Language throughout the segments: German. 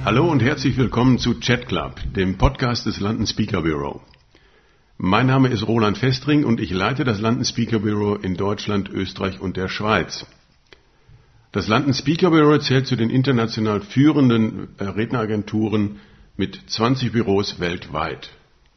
Hallo und herzlich willkommen zu Chat Club, dem Podcast des London Speaker Bureau. Mein Name ist Roland Festring und ich leite das London Speaker Bureau in Deutschland, Österreich und der Schweiz. Das London Speaker Bureau zählt zu den international führenden Redneragenturen mit 20 Büros weltweit.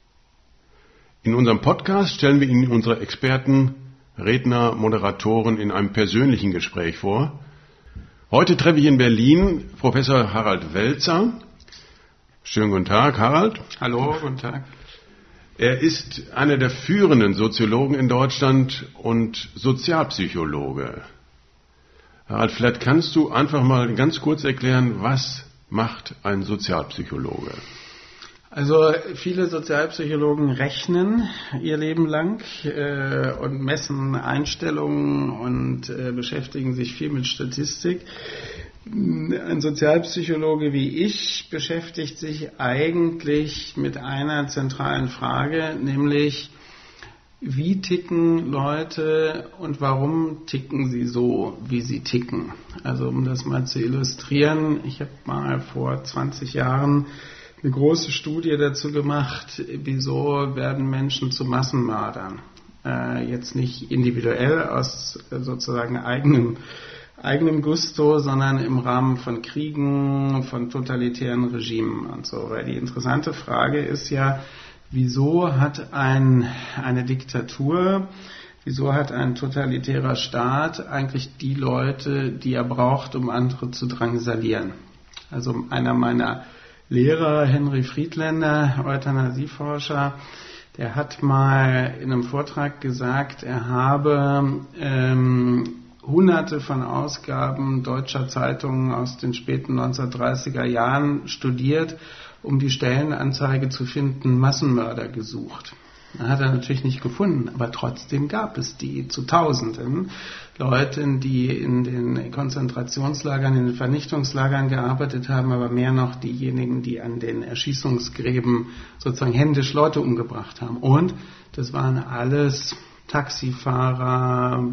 In unserem Podcast stellen wir Ihnen unsere Experten, Redner, Moderatoren in einem persönlichen Gespräch vor. Heute treffe ich in Berlin Professor Harald Welzer. Schönen guten Tag, Harald. Hallo, guten Tag. Er ist einer der führenden Soziologen in Deutschland und Sozialpsychologe. Harald, vielleicht kannst du einfach mal ganz kurz erklären, was macht ein Sozialpsychologe? Also viele Sozialpsychologen rechnen ihr Leben lang und messen Einstellungen und beschäftigen sich viel mit Statistik. Ein Sozialpsychologe wie ich beschäftigt sich eigentlich mit einer zentralen Frage, nämlich wie ticken Leute und warum ticken sie so, wie sie ticken. Also um das mal zu illustrieren, ich habe mal vor 20 Jahren eine große Studie dazu gemacht, wieso werden Menschen zu Massenmördern. Jetzt nicht individuell aus sozusagen eigenem Gusto, sondern im Rahmen von Kriegen, von totalitären Regimen und so. Weil die interessante Frage ist ja, wieso hat eine Diktatur, wieso hat ein totalitärer Staat eigentlich die Leute, die er braucht, um andere zu drangsalieren? Also einer meiner Lehrer, Henry Friedländer, Euthanasieforscher, der hat mal in einem Vortrag gesagt, er habe hunderte von Ausgaben deutscher Zeitungen aus den späten 1930er Jahren studiert, um die Stellenanzeige zu finden, Massenmörder gesucht. Das hat er natürlich nicht gefunden, aber trotzdem gab es die zu Tausenden. Leute, die in den Konzentrationslagern, in den Vernichtungslagern gearbeitet haben, aber mehr noch diejenigen, die an den Erschießungsgräben sozusagen händisch Leute umgebracht haben. Und das waren alles Taxifahrer,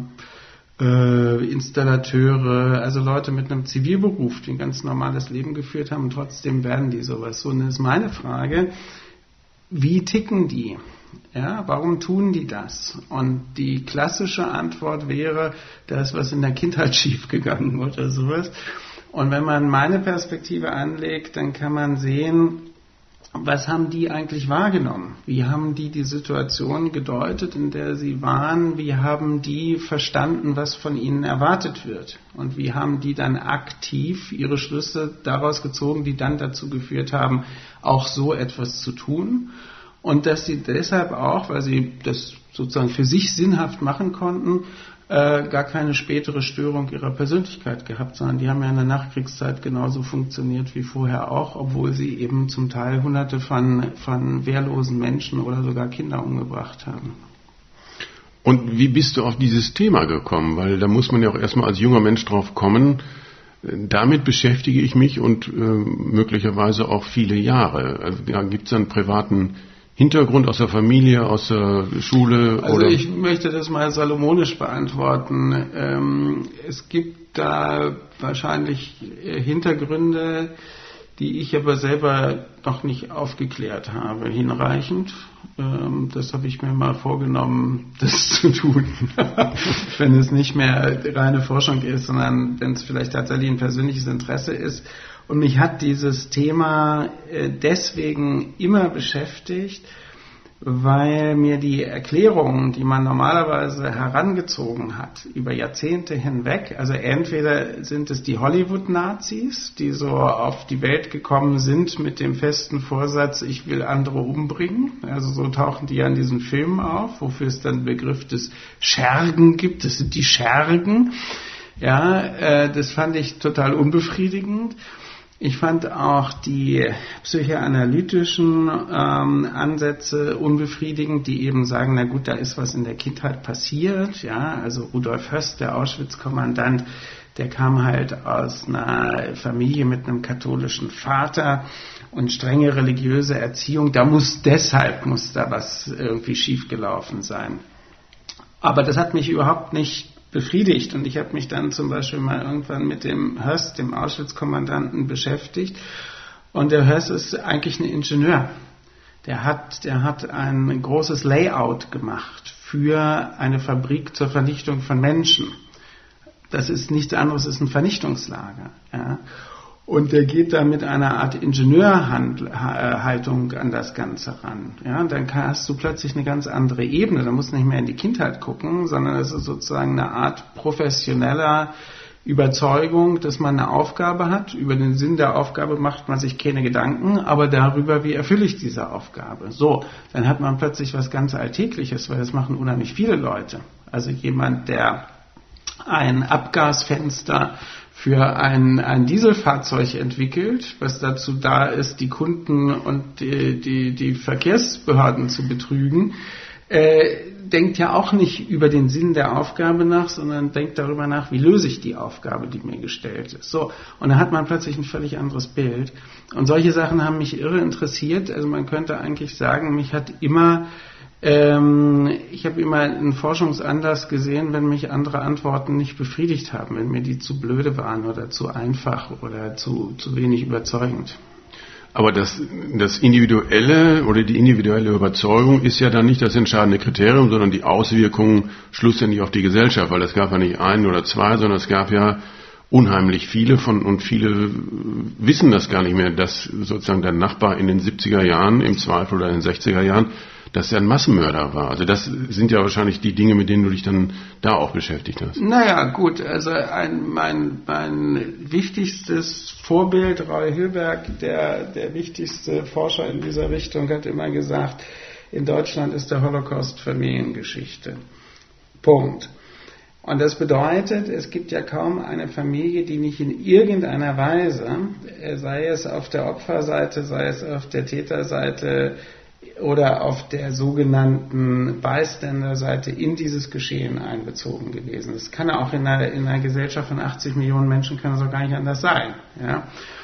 Installateure, also Leute mit einem Zivilberuf, die ein ganz normales Leben geführt haben und trotzdem werden die sowas. So, und das ist meine Frage, wie ticken die? Ja, warum tun die das? Und die klassische Antwort wäre, da ist was in der Kindheit schiefgegangen oder sowas. Und wenn man meine Perspektive anlegt, dann kann man sehen, was haben die eigentlich wahrgenommen? Wie haben die Situation gedeutet, in der sie waren? Wie haben die verstanden, was von ihnen erwartet wird? Und wie haben die dann aktiv ihre Schlüsse daraus gezogen, die dann dazu geführt haben, auch so etwas zu tun? Und dass sie deshalb auch, weil sie das sozusagen für sich sinnhaft machen konnten, gar keine spätere Störung ihrer Persönlichkeit gehabt, sondern die haben ja in der Nachkriegszeit genauso funktioniert wie vorher auch, obwohl sie eben zum Teil Hunderte von wehrlosen Menschen oder sogar Kinder umgebracht haben. Und wie bist du auf dieses Thema gekommen? Weil da muss man ja auch erstmal als junger Mensch drauf kommen, damit beschäftige ich mich und möglicherweise auch viele Jahre. Also, ja, gibt es einen privaten Hintergrund aus der Familie, aus der Schule? Also ich möchte das mal salomonisch beantworten. Es gibt da wahrscheinlich Hintergründe, die ich aber selber noch nicht aufgeklärt habe, hinreichend. Das habe ich mir mal vorgenommen, das zu tun. Wenn es nicht mehr reine Forschung ist, sondern wenn es vielleicht tatsächlich ein persönliches Interesse ist. Und mich hat dieses Thema deswegen immer beschäftigt, weil mir die Erklärungen, die man normalerweise herangezogen hat, über Jahrzehnte hinweg, also entweder sind es die Hollywood-Nazis, die so auf die Welt gekommen sind mit dem festen Vorsatz, ich will andere umbringen, also so tauchen die ja in diesen Filmen auf, wofür es dann den Begriff des Schergen gibt, das sind die Schergen, ja, das fand ich total unbefriedigend. Ich fand auch die psychoanalytischen Ansätze unbefriedigend, die eben sagen, na gut, da ist was in der Kindheit passiert. Ja, also Rudolf Höss, der Auschwitz-Kommandant, der kam halt aus einer Familie mit einem katholischen Vater und strenge religiöse Erziehung. Deshalb muss da was irgendwie schiefgelaufen sein. Aber das hat mich überhaupt nicht befriedigt. Und ich habe mich dann zum Beispiel mal irgendwann mit dem Höss, dem Auschwitz-Kommandanten, beschäftigt Und der Höss ist eigentlich ein Ingenieur. Der hat ein großes Layout gemacht für eine Fabrik zur Vernichtung von Menschen. Das ist nichts anderes, ist ein Vernichtungslager. Ja. Und der geht da mit einer Art Ingenieurhaltung an das Ganze ran. Ja, und dann hast du plötzlich eine ganz andere Ebene. Da musst du nicht mehr in die Kindheit gucken, sondern es ist sozusagen eine Art professioneller Überzeugung, dass man eine Aufgabe hat. Über den Sinn der Aufgabe macht man sich keine Gedanken, aber darüber, wie erfülle ich diese Aufgabe. So, dann hat man plötzlich was ganz Alltägliches, weil das machen unheimlich viele Leute. Also jemand, der ein Abgasfenster für ein Dieselfahrzeug entwickelt, was dazu da ist, die Kunden und die Verkehrsbehörden zu betrügen, denkt ja auch nicht über den Sinn der Aufgabe nach, sondern denkt darüber nach, wie löse ich die Aufgabe, die mir gestellt ist. So, und dann hat man plötzlich ein völlig anderes Bild. Und solche Sachen haben mich irre interessiert. Also man könnte eigentlich sagen, ich habe immer einen Forschungsanlass gesehen, wenn mich andere Antworten nicht befriedigt haben, wenn mir die zu blöde waren oder zu einfach oder zu wenig überzeugend. Aber das Individuelle oder die individuelle Überzeugung ist ja dann nicht das entscheidende Kriterium, sondern die Auswirkungen schlussendlich auf die Gesellschaft, weil es gab ja nicht einen oder zwei, sondern es gab ja unheimlich viele und viele wissen das gar nicht mehr, dass sozusagen der Nachbar in den 70er Jahren im Zweifel oder in den 60er Jahren, dass er ein Massenmörder war. Also das sind ja wahrscheinlich die Dinge, mit denen du dich dann da auch beschäftigt hast. Naja, gut, also mein wichtigstes Vorbild, Roy Hilberg, der wichtigste Forscher in dieser Richtung, hat immer gesagt, in Deutschland ist der Holocaust Familiengeschichte. Punkt. Und das bedeutet, es gibt ja kaum eine Familie, die nicht in irgendeiner Weise, sei es auf der Opferseite, sei es auf der Täterseite, oder auf der sogenannten Bystander-Seite in dieses Geschehen einbezogen gewesen. Das kann auch in einer Gesellschaft von 80 Millionen Menschen kann es auch gar nicht anders sein. Ja?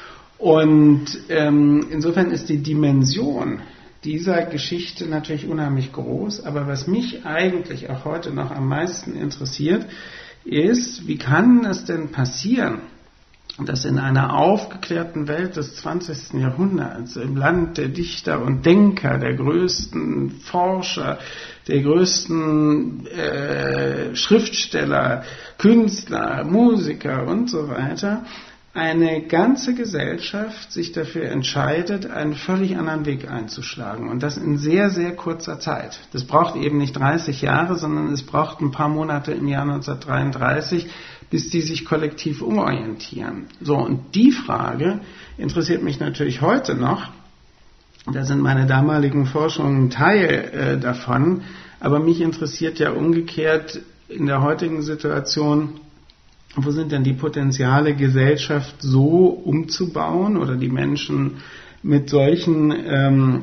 Und insofern ist die Dimension dieser Geschichte natürlich unheimlich groß, aber was mich eigentlich auch heute noch am meisten interessiert, ist, wie kann es denn passieren, dass in einer aufgeklärten Welt des 20. Jahrhunderts, im Land der Dichter und Denker, der größten Forscher, der größten Schriftsteller, Künstler, Musiker und so weiter, eine ganze Gesellschaft sich dafür entscheidet, einen völlig anderen Weg einzuschlagen. Und das in sehr, sehr kurzer Zeit. Das braucht eben nicht 30 Jahre, sondern es braucht ein paar Monate im Jahr 1933, bis die sich kollektiv umorientieren. So, und die Frage interessiert mich natürlich heute noch. Da sind meine damaligen Forschungen ein Teil davon. Aber mich interessiert ja umgekehrt in der heutigen Situation, wo sind denn die Potenziale, Gesellschaft so umzubauen oder die Menschen mit solchen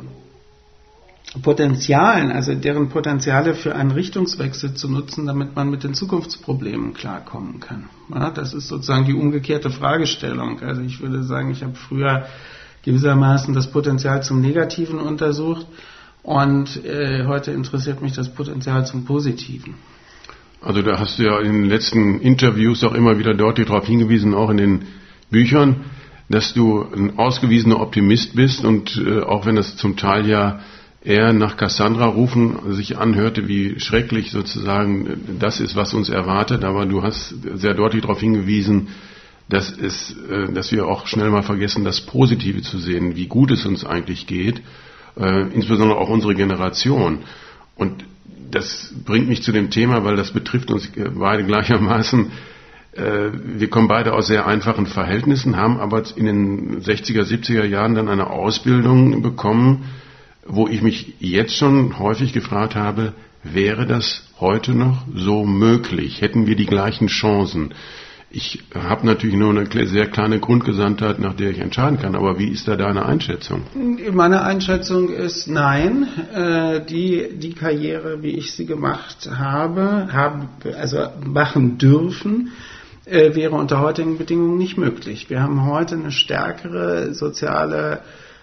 Potenzialen, also deren Potenziale für einen Richtungswechsel zu nutzen, damit man mit den Zukunftsproblemen klarkommen kann. Ja, das ist sozusagen die umgekehrte Fragestellung. Also ich würde sagen, ich habe früher gewissermaßen das Potenzial zum Negativen untersucht und heute interessiert mich das Potenzial zum Positiven. Also da hast du ja in den letzten Interviews auch immer wieder deutlich darauf hingewiesen, auch in den Büchern, dass du ein ausgewiesener Optimist bist und auch wenn das zum Teil ja eher nach Cassandra rufen sich anhörte, wie schrecklich sozusagen das ist, was uns erwartet, aber du hast sehr deutlich darauf hingewiesen, dass wir auch schnell mal vergessen, das Positive zu sehen, wie gut es uns eigentlich geht, insbesondere auch unsere Generation. Und das bringt mich zu dem Thema, weil das betrifft uns beide gleichermaßen. Wir kommen beide aus sehr einfachen Verhältnissen, haben aber in den 60er, 70er Jahren dann eine Ausbildung bekommen, wo ich mich jetzt schon häufig gefragt habe, wäre das heute noch so möglich? Hätten wir die gleichen Chancen? Ich habe natürlich nur eine sehr kleine Grundgesamtheit, nach der ich entscheiden kann, aber wie ist da deine Einschätzung? Meine Einschätzung ist nein. Die Karriere, wie ich sie gemacht habe, also machen dürfen, wäre unter heutigen Bedingungen nicht möglich. Wir haben heute eine stärkere soziale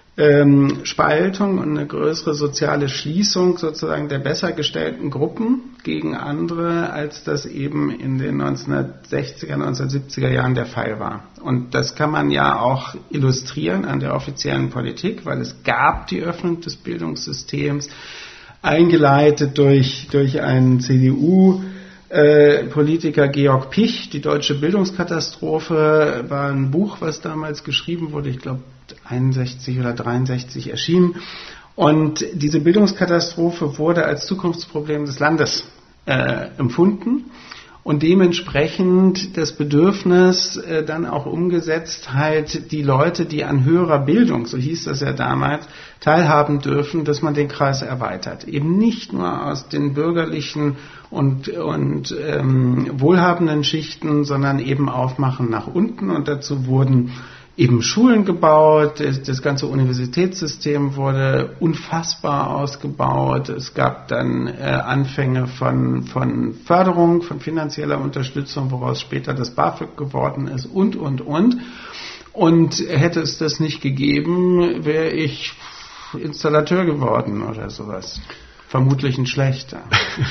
Spaltung und eine größere soziale Schließung sozusagen der besser gestellten Gruppen gegen andere, als das eben in den 1960er, 1970er Jahren der Fall war. Und das kann man ja auch illustrieren an der offiziellen Politik, weil es gab die Öffnung des Bildungssystems, eingeleitet durch einen CDU-Politiker Georg Picht. Die deutsche Bildungskatastrophe war ein Buch, was damals geschrieben wurde, ich glaube 61 oder 63 erschienen. Und diese Bildungskatastrophe wurde als Zukunftsproblem des Landes empfunden und dementsprechend das Bedürfnis dann auch umgesetzt, halt die Leute, die an höherer Bildung, so hieß das ja damals, teilhaben dürfen, dass man den Kreis erweitert. Eben nicht nur aus den bürgerlichen und wohlhabenden Schichten, sondern eben aufmachen nach unten. Und dazu wurden eben Schulen gebaut, das ganze Universitätssystem wurde unfassbar ausgebaut. Es gab dann Anfänge von Förderung, von finanzieller Unterstützung, woraus später das BAföG geworden ist und. Und hätte es das nicht gegeben, wäre ich Installateur geworden oder sowas. Vermutlich ein schlechter.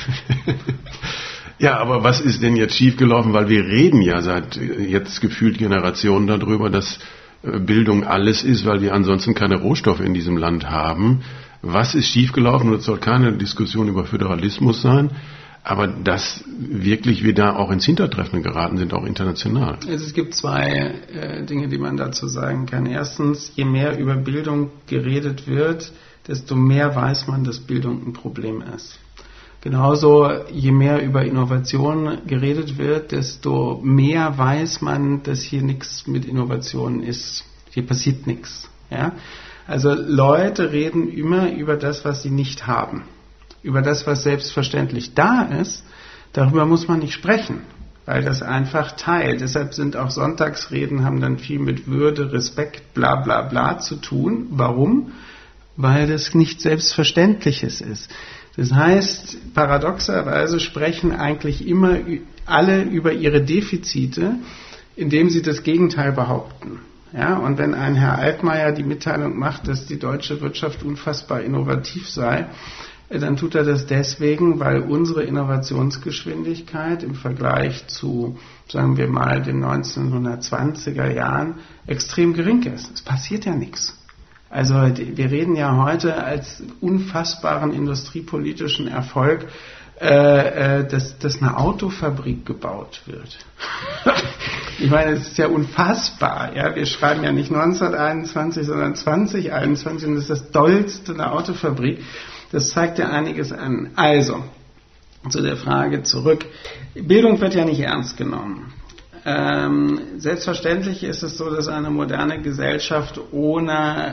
Ja, aber was ist denn jetzt schiefgelaufen? Weil wir reden ja seit jetzt gefühlt Generationen darüber, dass Bildung alles ist, weil wir ansonsten keine Rohstoffe in diesem Land haben. Was ist schiefgelaufen? Und es soll keine Diskussion über Föderalismus sein, aber dass wirklich wir da auch ins Hintertreffen geraten sind, auch international. Es gibt zwei Dinge, die man dazu sagen kann. Erstens, je mehr über Bildung geredet wird, desto mehr weiß man, dass Bildung ein Problem ist. Genauso, je mehr über Innovation geredet wird, desto mehr weiß man, dass hier nichts mit Innovation ist. Hier passiert nichts. Ja? Also Leute reden immer über das, was sie nicht haben. Über das, was selbstverständlich da ist, darüber muss man nicht sprechen, weil das einfach Teil. Deshalb sind auch Sonntagsreden, haben dann viel mit Würde, Respekt, bla bla bla zu tun. Warum? Weil das nichts Selbstverständliches ist. Das heißt, paradoxerweise sprechen eigentlich immer alle über ihre Defizite, indem sie das Gegenteil behaupten. Ja, und wenn ein Herr Altmaier die Mitteilung macht, dass die deutsche Wirtschaft unfassbar innovativ sei, dann tut er das deswegen, weil unsere Innovationsgeschwindigkeit im Vergleich zu, sagen wir mal, den 1920er Jahren extrem gering ist. Es passiert ja nichts. Also wir reden ja heute als unfassbaren industriepolitischen Erfolg, dass eine Autofabrik gebaut wird. Ich meine, es ist ja unfassbar. Ja? Wir schreiben ja nicht 1921, sondern 2021 und das ist das Dollste eine Autofabrik. Das zeigt ja einiges an. Also, zu der Frage zurück. Bildung wird ja nicht ernst genommen. Selbstverständlich ist es so, dass eine moderne Gesellschaft ohne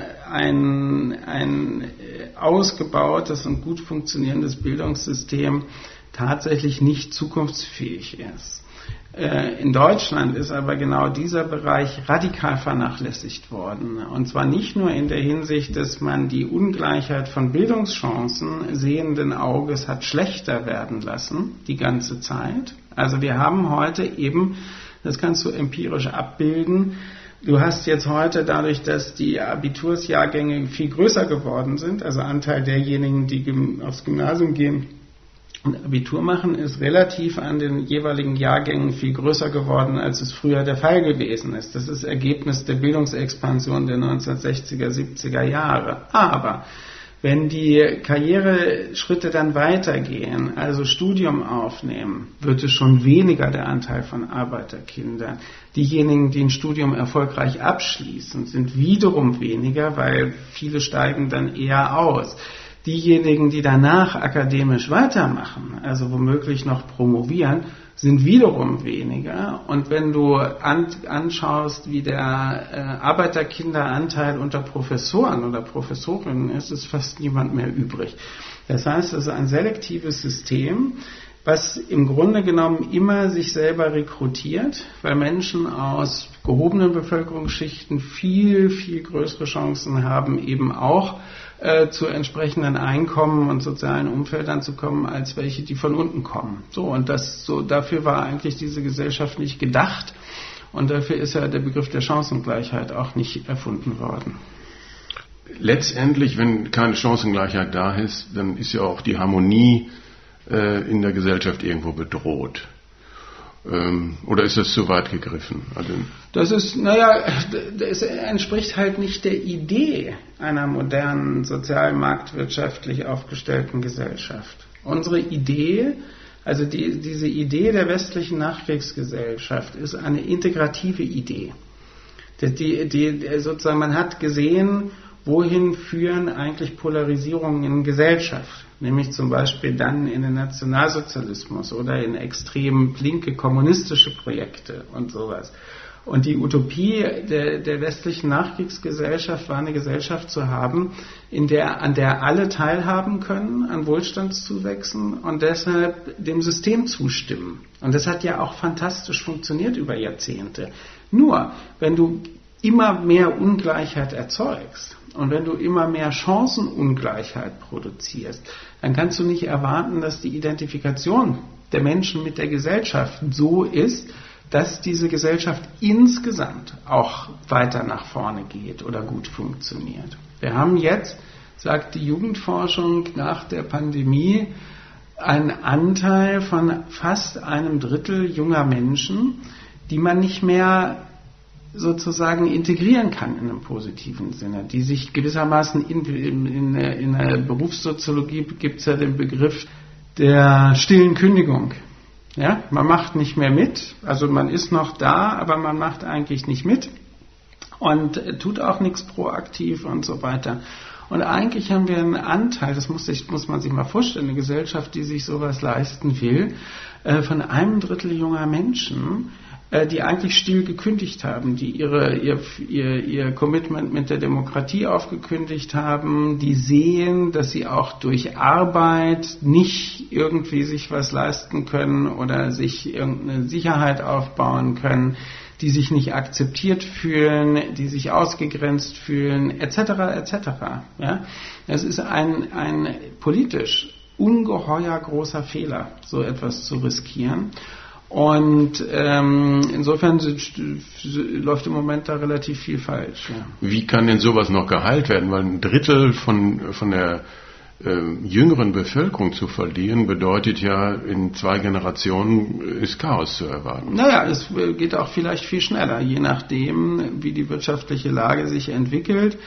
ein ausgebautes und gut funktionierendes Bildungssystem tatsächlich nicht zukunftsfähig ist. In Deutschland ist aber genau dieser Bereich radikal vernachlässigt worden. Und zwar nicht nur in der Hinsicht, dass man die Ungleichheit von Bildungschancen sehenden Auges hat schlechter werden lassen, die ganze Zeit. Also wir haben heute eben, das kannst du empirisch abbilden, du hast jetzt heute dadurch, dass die Abitursjahrgänge viel größer geworden sind, also Anteil derjenigen, die aufs Gymnasium gehen und Abitur machen, ist relativ an den jeweiligen Jahrgängen viel größer geworden, als es früher der Fall gewesen ist. Das ist Ergebnis der Bildungsexpansion der 1960er, 70er Jahre. Aber wenn die Karriereschritte dann weitergehen, also Studium aufnehmen, wird es schon weniger der Anteil von Arbeiterkindern. Diejenigen, die ein Studium erfolgreich abschließen, sind wiederum weniger, weil viele steigen dann eher aus. Diejenigen, die danach akademisch weitermachen, also womöglich noch promovieren, sind wiederum weniger. Und wenn du anschaust, wie der Arbeiterkinderanteil unter Professoren oder Professorinnen ist, ist fast niemand mehr übrig. Das heißt, es ist ein selektives System, was im Grunde genommen immer sich selber rekrutiert, weil Menschen aus gehobenen Bevölkerungsschichten viel, viel größere Chancen haben, eben auch zu entsprechenden Einkommen und sozialen Umfeldern zu kommen, als welche, die von unten kommen. Dafür war eigentlich diese Gesellschaft nicht gedacht und dafür ist ja der Begriff der Chancengleichheit auch nicht erfunden worden. letztendlich, wenn keine Chancengleichheit da ist, dann ist ja auch die Harmonie in der Gesellschaft irgendwo bedroht. Oder ist das zu weit gegriffen? Also das entspricht halt nicht der Idee einer modernen, sozial marktwirtschaftlich aufgestellten Gesellschaft. Unsere Idee, also diese Idee der westlichen Nachkriegsgesellschaft, ist eine integrative Idee. Sozusagen, man hat gesehen, wohin führen eigentlich Polarisierungen in Gesellschaft, nämlich zum Beispiel dann in den Nationalsozialismus oder in extrem linke kommunistische Projekte und sowas. Und die Utopie der westlichen Nachkriegsgesellschaft war, eine Gesellschaft zu haben, an der alle teilhaben können, an Wohlstandszuwächsen und deshalb dem System zustimmen. Und das hat ja auch fantastisch funktioniert über Jahrzehnte. Nur, wenn du immer mehr Ungleichheit erzeugst und wenn du immer mehr Chancenungleichheit produzierst, dann kannst du nicht erwarten, dass die Identifikation der Menschen mit der Gesellschaft so ist, dass diese Gesellschaft insgesamt auch weiter nach vorne geht oder gut funktioniert. Wir haben jetzt, sagt die Jugendforschung, nach der Pandemie einen Anteil von fast 1/3 junger Menschen, die man nicht mehr sozusagen integrieren kann in einem positiven Sinne, die sich gewissermaßen in der Berufssoziologie gibt es ja den Begriff der stillen Kündigung. Ja, man macht nicht mehr mit, also man ist noch da, aber man macht eigentlich nicht mit und tut auch nichts proaktiv und so weiter. Und eigentlich haben wir einen Anteil, das muss man sich mal vorstellen, eine Gesellschaft, die sich sowas leisten will, von 1/3 junger Menschen, die eigentlich still gekündigt haben, die ihr Commitment mit der Demokratie aufgekündigt haben, die sehen, dass sie auch durch Arbeit nicht irgendwie sich was leisten können oder sich irgendeine Sicherheit aufbauen können, die sich nicht akzeptiert fühlen, die sich ausgegrenzt fühlen, etc. etc. Ja? Das ist ein politisch ungeheuer großer Fehler, so etwas zu riskieren. Und insofern läuft im Moment da relativ viel falsch. Ja. Wie kann denn sowas noch geheilt werden? Weil 1/3 von der jüngeren Bevölkerung zu verlieren, bedeutet ja, in 2 Generationen ist Chaos zu erwarten. Naja, es geht auch vielleicht viel schneller, je nachdem, wie die wirtschaftliche Lage sich entwickelt.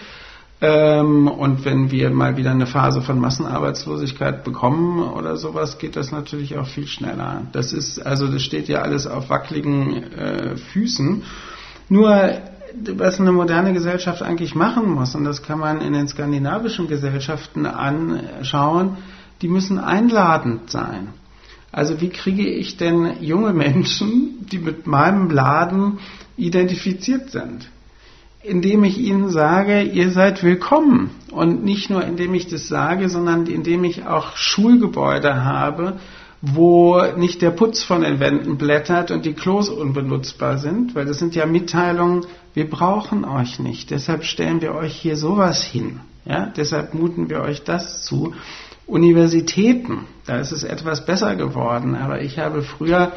Und wenn wir mal wieder eine Phase von Massenarbeitslosigkeit bekommen oder sowas, geht das natürlich auch viel schneller. Das steht ja alles auf wackeligen Füßen. Nur, was eine moderne Gesellschaft eigentlich machen muss, und das kann man in den skandinavischen Gesellschaften anschauen, die müssen einladend sein. Also wie kriege ich denn junge Menschen, die mit meinem Laden identifiziert sind? Indem ich ihnen sage, ihr seid willkommen. Und nicht nur indem ich das sage, sondern indem ich auch Schulgebäude habe, wo nicht der Putz von den Wänden blättert und die Klos unbenutzbar sind, weil das sind ja Mitteilungen, wir brauchen euch nicht, deshalb stellen wir euch hier sowas hin. Ja? Deshalb muten wir euch das zu. Universitäten, da ist es etwas besser geworden, aber ich habe früher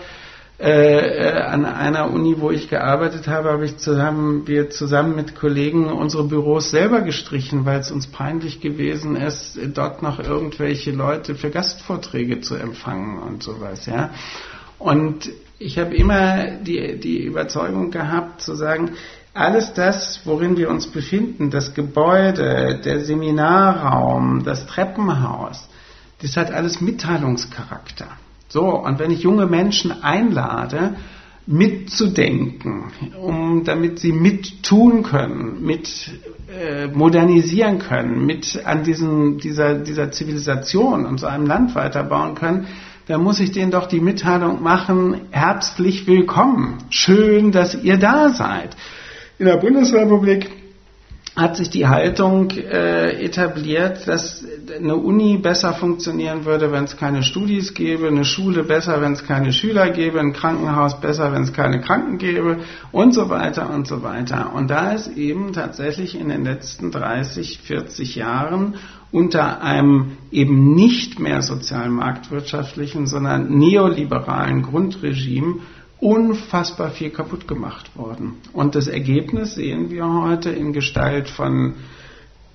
an einer Uni, wo ich gearbeitet habe, wir zusammen mit Kollegen unsere Büros selber gestrichen, weil es uns peinlich gewesen ist, dort noch irgendwelche Leute für Gastvorträge zu empfangen und sowas. Ja. Und ich habe immer die Überzeugung gehabt, zu sagen, alles das, worin wir uns befinden, das Gebäude, der Seminarraum, das Treppenhaus, das hat alles Mitteilungscharakter. So, und wenn ich junge Menschen einlade, mitzudenken, damit sie mittun können, modernisieren können, an dieser Zivilisation und so einem Land weiterbauen können, dann muss ich denen doch die Mitteilung machen, herzlich willkommen, schön, dass ihr da seid. In der Bundesrepublik hat sich die Haltung etabliert, dass eine Uni besser funktionieren würde, wenn es keine Studis gäbe, eine Schule besser, wenn es keine Schüler gäbe, ein Krankenhaus besser, wenn es keine Kranken gäbe und so weiter und so weiter. Und da ist eben tatsächlich in den letzten 30, 40 Jahren unter einem eben nicht mehr sozial-marktwirtschaftlichen, sondern neoliberalen Grundregime unfassbar viel kaputt gemacht worden. Und das Ergebnis sehen wir heute in Gestalt von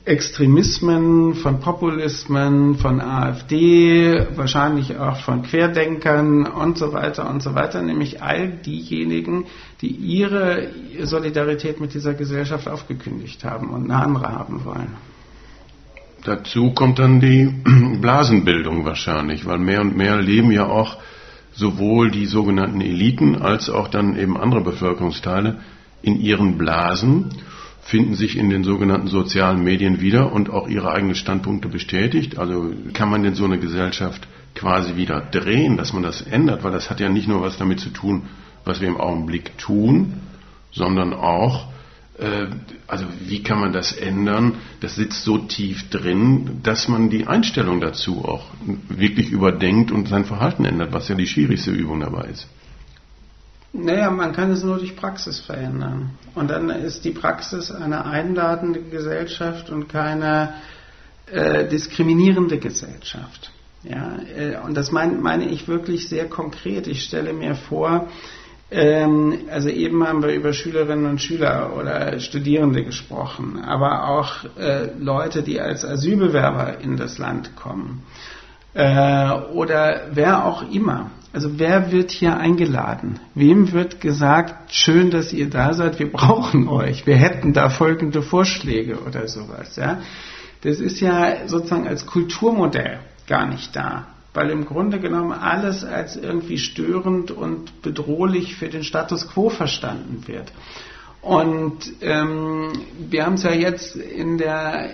Extremismen, von Populismen, von AfD, wahrscheinlich auch von Querdenkern und so weiter, nämlich all diejenigen, die ihre Solidarität mit dieser Gesellschaft aufgekündigt haben und eine andere haben wollen. Dazu kommt dann die Blasenbildung wahrscheinlich, weil mehr und mehr leben ja auch sowohl die sogenannten Eliten als auch dann eben andere Bevölkerungsteile in ihren Blasen, finden sich in den sogenannten sozialen Medien wieder und auch ihre eigenen Standpunkte bestätigt. Also kann man denn so eine Gesellschaft quasi wieder drehen, dass man das ändert, weil das hat ja nicht nur was damit zu tun, was wir im Augenblick tun, sondern auch, also wie kann man das ändern? Das sitzt so tief drin, dass man die Einstellung dazu auch wirklich überdenkt und sein Verhalten ändert, was ja die schwierigste Übung dabei ist. Naja, man kann es nur durch Praxis verändern. Und dann ist die Praxis eine einladende Gesellschaft und keine diskriminierende Gesellschaft. Ja, und das meine ich wirklich sehr konkret. Ich stelle mir vor, also eben haben wir über Schülerinnen und Schüler oder Studierende gesprochen, aber auch Leute, die als Asylbewerber in das Land kommen. Oder wer auch immer. Also wer wird hier eingeladen? Wem wird gesagt, schön, dass ihr da seid, wir brauchen euch, wir hätten da folgende Vorschläge oder sowas. Ja? Das ist ja sozusagen als Kulturmodell gar nicht da, weil im Grunde genommen alles als irgendwie störend und bedrohlich für den Status quo verstanden wird. Und wir haben es ja jetzt in der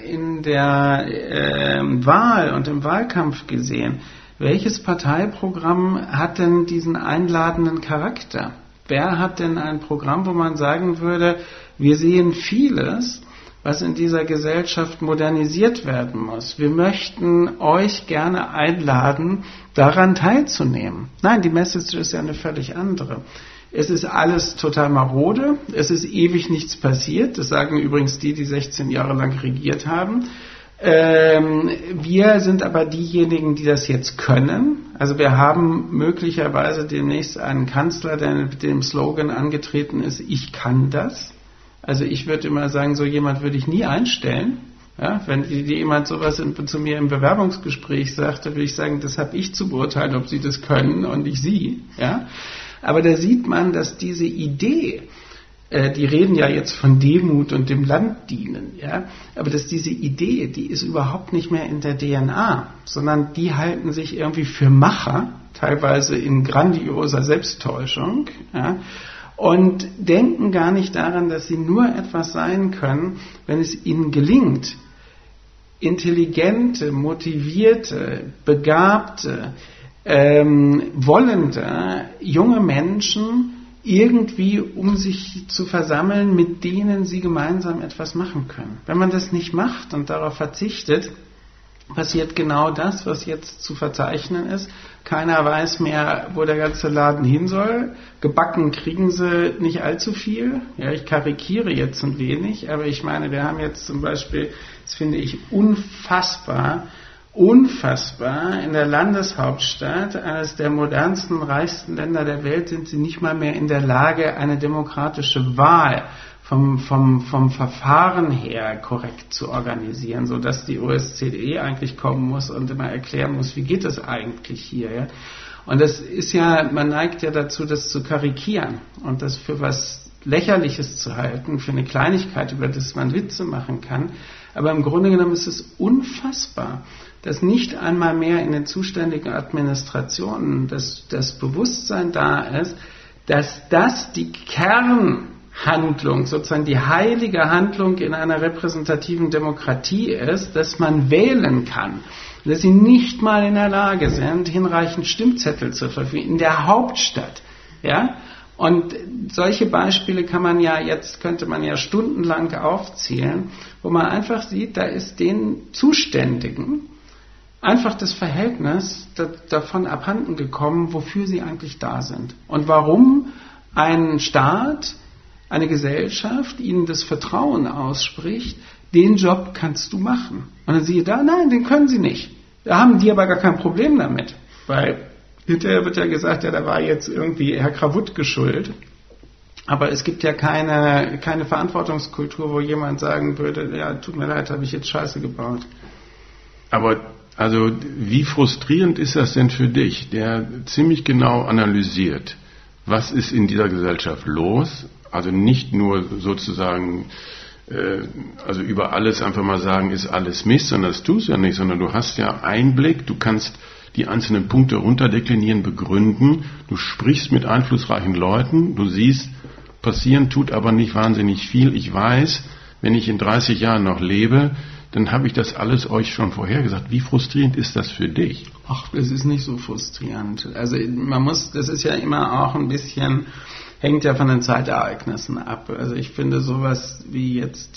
Wahl und im Wahlkampf gesehen. Welches Parteiprogramm hat denn diesen einladenden Charakter? Wer hat denn ein Programm, wo man sagen würde, wir sehen vieles, was in dieser Gesellschaft modernisiert werden muss. Wir möchten euch gerne einladen, daran teilzunehmen. Nein, die Message ist ja eine völlig andere. Es ist alles total marode, es ist ewig nichts passiert, das sagen übrigens die 16 Jahre lang regiert haben. Wir sind aber diejenigen, die das jetzt können. Also wir haben möglicherweise demnächst einen Kanzler, der mit dem Slogan angetreten ist, ich kann das. Also ich würde immer sagen, so jemand würde ich nie einstellen. Ja, wenn jemand sowas zu mir im Bewerbungsgespräch sagt, dann würde ich sagen, das habe ich zu beurteilen, ob Sie das können und nicht Sie. Ja? Aber da sieht man, dass diese Idee, die reden ja jetzt von Demut und dem Land dienen, ja, aber dass diese Idee, die ist überhaupt nicht mehr in der DNA, sondern die halten sich irgendwie für Macher, teilweise in grandioser Selbsttäuschung, ja, und denken gar nicht daran, dass sie nur etwas sein können, wenn es ihnen gelingt, intelligente, motivierte, begabte, wollende junge Menschen irgendwie um sich zu versammeln, mit denen sie gemeinsam etwas machen können. Wenn man das nicht macht und darauf verzichtet, passiert genau das, was jetzt zu verzeichnen ist. Keiner weiß mehr, wo der ganze Laden hin soll. Gebacken kriegen sie nicht allzu viel. Ja, ich karikiere jetzt ein wenig, aber ich meine, wir haben jetzt zum Beispiel, das finde ich unfassbar, in der Landeshauptstadt, eines der modernsten, reichsten Länder der Welt, sind sie nicht mal mehr in der Lage, eine demokratische Wahl vom Verfahren her korrekt zu organisieren, sodass die OSZE eigentlich kommen muss und immer erklären muss, wie geht das eigentlich hier. Ja? Und das ist ja, man neigt ja dazu, das zu karikieren und das für was Lächerliches zu halten, für eine Kleinigkeit, über das man Witze machen kann. Aber im Grunde genommen ist es unfassbar, dass nicht einmal mehr in den zuständigen Administrationen das Bewusstsein da ist, dass das die Kernhandlung, sozusagen die heilige Handlung in einer repräsentativen Demokratie ist, dass man wählen kann. Dass sie nicht mal in der Lage sind, hinreichend Stimmzettel zu verfügen, in der Hauptstadt. Ja? Und solche Beispiele könnte man ja stundenlang aufzählen, wo man einfach sieht, da ist den Zuständigen einfach das Verhältnis davon abhanden gekommen, wofür sie eigentlich da sind. Und warum ein Staat, eine Gesellschaft ihnen das Vertrauen ausspricht, den Job kannst du machen. Und dann siehe da, nein, den können sie nicht. Da haben die aber gar kein Problem damit. Weil hinterher wird ja gesagt, ja, da war jetzt irgendwie Herr Krawuttke schuld. Aber es gibt ja keine Verantwortungskultur, wo jemand sagen würde, ja, tut mir leid, habe ich jetzt Scheiße gebaut. Aber also wie frustrierend ist das denn für dich, der ziemlich genau analysiert, was ist in dieser Gesellschaft los? Also nicht nur sozusagen, also über alles einfach mal sagen, ist alles Mist, sondern das tust du ja nicht, sondern du hast ja Einblick, du kannst die einzelnen Punkte runterdeklinieren, begründen, du sprichst mit einflussreichen Leuten, du siehst, passieren tut aber nicht wahnsinnig viel. Ich weiß, wenn ich in 30 Jahren noch lebe, dann habe ich das alles euch schon vorhergesagt. Wie frustrierend ist das für dich? Ach, das ist nicht so frustrierend. Also das ist ja immer auch ein bisschen, hängt ja von den Zeitereignissen ab. Also ich finde sowas wie jetzt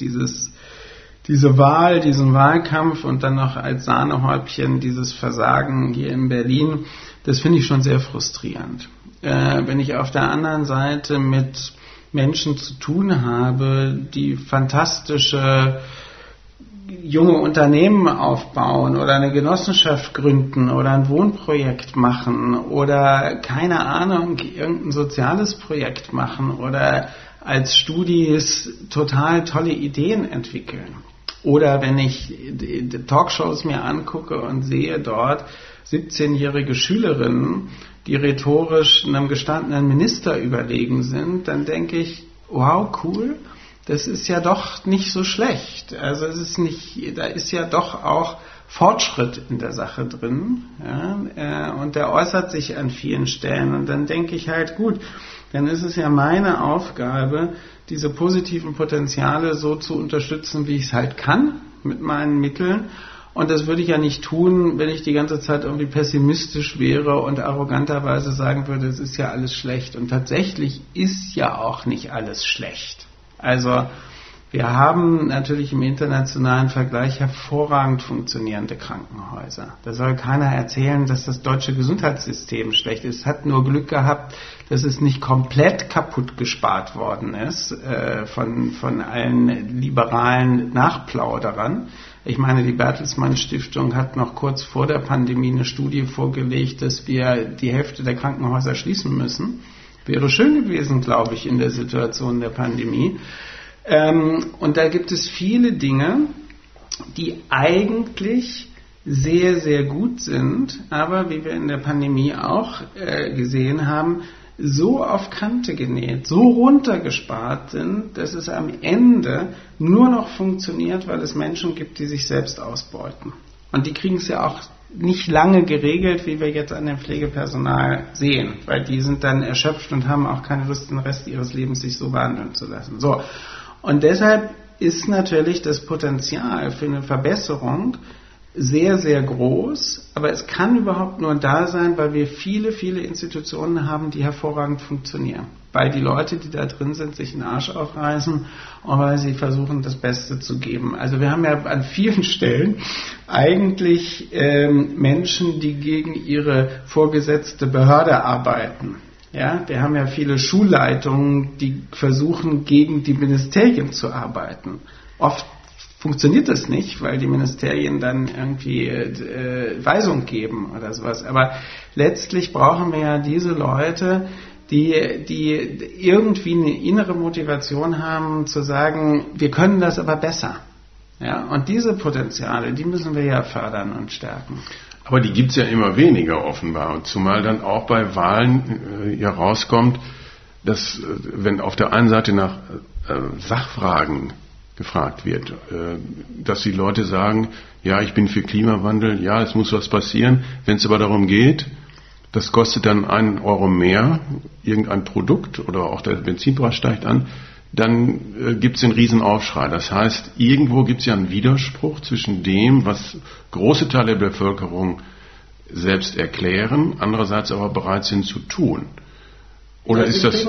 diese Wahl, diesen Wahlkampf und dann noch als Sahnehäubchen dieses Versagen hier in Berlin, das finde ich schon sehr frustrierend. Wenn ich auf der anderen Seite mit Menschen zu tun habe, die fantastische junge Unternehmen aufbauen oder eine Genossenschaft gründen oder ein Wohnprojekt machen oder keine Ahnung, irgendein soziales Projekt machen oder als Studis total tolle Ideen entwickeln. Oder wenn ich Talkshows mir angucke und sehe dort 17-jährige Schülerinnen, die rhetorisch einem gestandenen Minister überlegen sind, dann denke ich, wow, cool. Das ist ja doch nicht so schlecht. Also da ist ja doch auch Fortschritt in der Sache drin. Ja? Und der äußert sich an vielen Stellen. Und dann denke ich halt, gut, dann ist es ja meine Aufgabe, diese positiven Potenziale so zu unterstützen, wie ich es halt kann, mit meinen Mitteln. Und das würde ich ja nicht tun, wenn ich die ganze Zeit irgendwie pessimistisch wäre und arroganterweise sagen würde, es ist ja alles schlecht. Und tatsächlich ist ja auch nicht alles schlecht. Also wir haben natürlich im internationalen Vergleich hervorragend funktionierende Krankenhäuser. Da soll keiner erzählen, dass das deutsche Gesundheitssystem schlecht ist. Es hat nur Glück gehabt, dass es nicht komplett kaputt gespart worden ist von allen liberalen Nachplauderern. Ich meine, die Bertelsmann Stiftung hat noch kurz vor der Pandemie eine Studie vorgelegt, dass wir die Hälfte der Krankenhäuser schließen müssen. Wäre schön gewesen, glaube ich, in der Situation der Pandemie. Und da gibt es viele Dinge, die eigentlich sehr, sehr gut sind, aber wie wir in der Pandemie auch gesehen haben, so auf Kante genäht, so runtergespart sind, dass es am Ende nur noch funktioniert, weil es Menschen gibt, die sich selbst ausbeuten. Und die kriegen es ja auch nicht lange geregelt, wie wir jetzt an dem Pflegepersonal sehen, weil die sind dann erschöpft und haben auch keine Lust, den Rest ihres Lebens sich so behandeln zu lassen. So. Und deshalb ist natürlich das Potenzial für eine Verbesserung sehr, sehr groß, aber es kann überhaupt nur da sein, weil wir viele, viele Institutionen haben, die hervorragend funktionieren. Weil die Leute, die da drin sind, sich den Arsch aufreißen und weil sie versuchen, das Beste zu geben. Also wir haben ja an vielen Stellen eigentlich Menschen, die gegen ihre vorgesetzte Behörde arbeiten. Ja, wir haben ja viele Schulleitungen, die versuchen, gegen die Ministerien zu arbeiten. Oft funktioniert das nicht, weil die Ministerien dann irgendwie Weisung geben oder sowas. Aber letztlich brauchen wir ja diese Leute, die irgendwie eine innere Motivation haben, zu sagen, wir können das aber besser. Ja, und diese Potenziale, die müssen wir ja fördern und stärken. Aber die gibt es ja immer weniger offenbar. Und zumal dann auch bei Wahlen herauskommt, dass wenn auf der einen Seite nach Sachfragen gefragt wird, dass die Leute sagen, ja, ich bin für Klimawandel, ja, es muss was passieren. Wenn es aber darum geht, das kostet dann 1 Euro mehr, irgendein Produkt oder auch der Benzinpreis steigt an, dann gibt es einen Riesenaufschrei. Das heißt, irgendwo gibt es ja einen Widerspruch zwischen dem, was große Teile der Bevölkerung selbst erklären, andererseits aber bereit sind zu tun. Oder ist das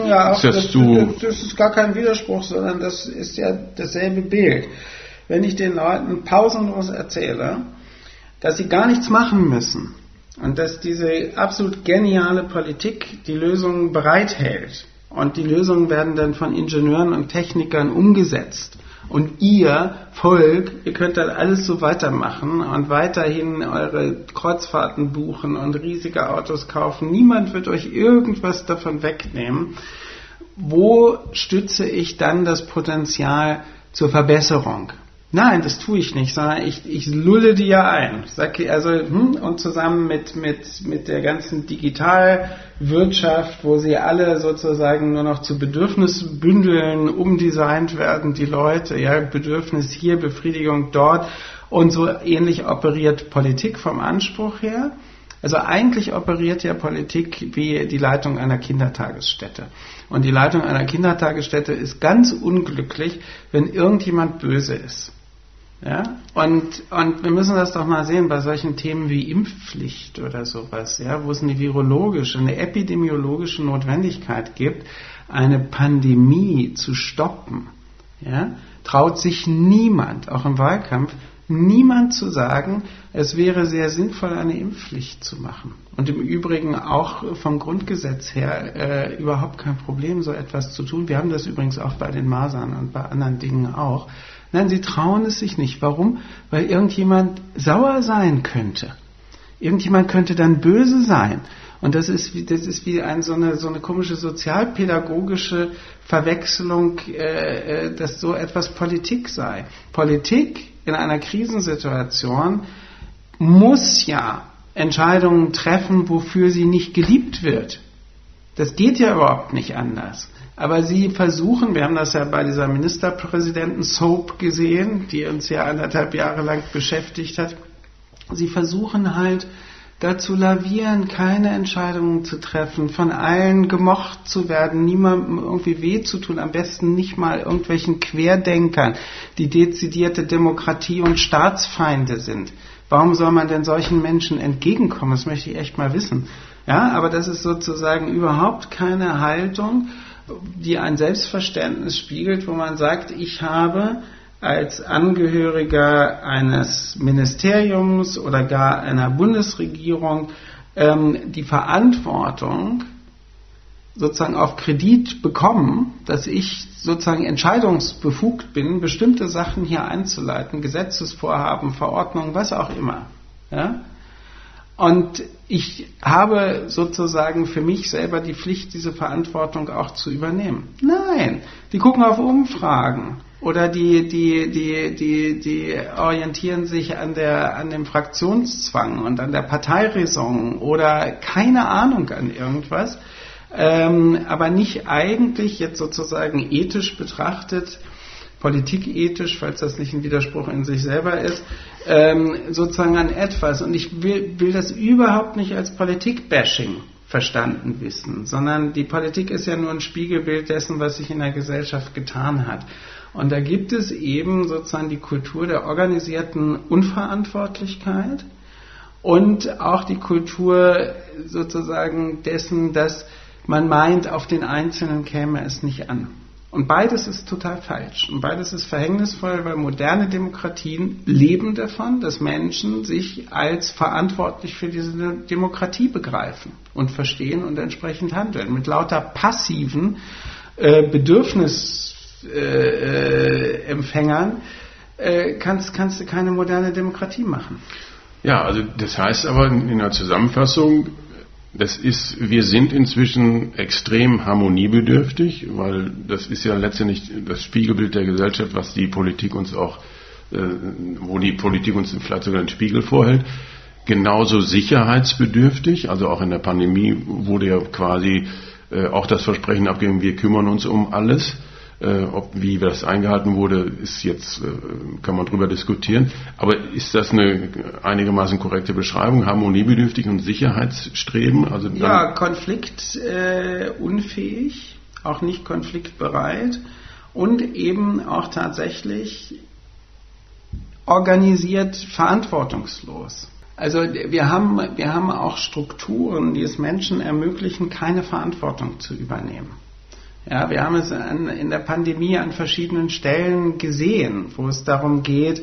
ist gar kein Widerspruch, sondern das ist ja dasselbe Bild. Wenn ich den Leuten pausenlos erzähle, dass sie gar nichts machen müssen und dass diese absolut geniale Politik die Lösungen bereithält und die Lösungen werden dann von Ingenieuren und Technikern umgesetzt und ihr Volk, ihr könnt dann alles so weitermachen und weiterhin eure Kreuzfahrten buchen und riesige Autos kaufen. Niemand wird euch irgendwas davon wegnehmen. wo stütze ich dann das Potenzial zur Verbesserung? Nein, das tue ich nicht, sondern ich lulle die ja ein. Und zusammen mit der ganzen Digitalwirtschaft, wo sie alle sozusagen nur noch zu Bedürfnisbündeln umdesignt werden, die Leute, ja, Bedürfnis hier, Befriedigung dort, und so ähnlich operiert Politik vom Anspruch her. Also eigentlich operiert ja Politik wie die Leitung einer Kindertagesstätte. Und die Leitung einer Kindertagesstätte ist ganz unglücklich, wenn irgendjemand böse ist. Ja? Und wir müssen das doch mal sehen bei solchen Themen wie Impfpflicht oder sowas, ja, wo es eine virologische, eine epidemiologische Notwendigkeit gibt, eine Pandemie zu stoppen. Ja? Traut sich niemand, auch im Wahlkampf, niemand zu sagen, es wäre sehr sinnvoll, eine Impfpflicht zu machen. Und im Übrigen auch vom Grundgesetz her überhaupt kein Problem, so etwas zu tun. Wir haben das übrigens auch bei den Masern und bei anderen Dingen auch. Nein, sie trauen es sich nicht. Warum? Weil irgendjemand sauer sein könnte. Irgendjemand könnte dann böse sein. Und das ist wie so eine komische sozialpädagogische Verwechslung, dass so etwas Politik sei. Politik in einer Krisensituation muss ja Entscheidungen treffen, wofür sie nicht geliebt wird. Das geht ja überhaupt nicht anders. Aber sie versuchen, wir haben das ja bei dieser Ministerpräsidenten-Soap gesehen, die uns ja 1,5 Jahre lang beschäftigt hat, sie versuchen halt da zu lavieren, keine Entscheidungen zu treffen, von allen gemocht zu werden, niemandem irgendwie weh zu tun, am besten nicht mal irgendwelchen Querdenkern, die dezidierte Demokratie- und Staatsfeinde sind. Warum soll man denn solchen Menschen entgegenkommen? Das möchte ich echt mal wissen. Ja, aber das ist sozusagen überhaupt keine Haltung, die ein Selbstverständnis spiegelt, wo man sagt, ich habe als Angehöriger eines Ministeriums oder gar einer Bundesregierung die Verantwortung sozusagen auf Kredit bekommen, dass ich sozusagen entscheidungsbefugt bin, bestimmte Sachen hier einzuleiten, Gesetzesvorhaben, Verordnungen, was auch immer. Ja? Und ich habe sozusagen für mich selber die Pflicht, diese Verantwortung auch zu übernehmen. Nein, die gucken auf Umfragen oder die orientieren sich an dem Fraktionszwang und an der Parteiräson oder keine Ahnung an irgendwas, aber nicht eigentlich jetzt sozusagen ethisch betrachtet, politikethisch, falls das nicht ein Widerspruch in sich selber ist, sozusagen an etwas. Und ich will das überhaupt nicht als Politik-Bashing verstanden wissen, sondern die Politik ist ja nur ein Spiegelbild dessen, was sich in der Gesellschaft getan hat. Und da gibt es eben sozusagen die Kultur der organisierten Unverantwortlichkeit und auch die Kultur sozusagen dessen, dass man meint, auf den Einzelnen käme es nicht an. Und beides ist total falsch. Und beides ist verhängnisvoll, weil moderne Demokratien leben davon, dass Menschen sich als verantwortlich für diese Demokratie begreifen und verstehen und entsprechend handeln. Mit lauter passiven Bedürfnisempfängern kannst du keine moderne Demokratie machen. Ja, also das heißt aber in der Zusammenfassung, wir sind inzwischen extrem harmoniebedürftig, weil das ist ja letztendlich das Spiegelbild der Gesellschaft, was die Politik uns auch, wo die Politik uns vielleicht sogar den Spiegel vorhält. Genauso sicherheitsbedürftig, also auch in der Pandemie wurde ja quasi auch das Versprechen abgegeben, wir kümmern uns um alles. Wie das eingehalten wurde, ist jetzt, kann man drüber diskutieren. Aber ist das eine einigermaßen korrekte Beschreibung? Harmoniebedürftig und Sicherheitsstreben? Also ja, konfliktunfähig, auch nicht konfliktbereit und eben auch tatsächlich organisiert verantwortungslos. Also wir haben auch Strukturen, die es Menschen ermöglichen, keine Verantwortung zu übernehmen. Ja, wir haben es in der Pandemie an verschiedenen Stellen gesehen, wo es darum geht,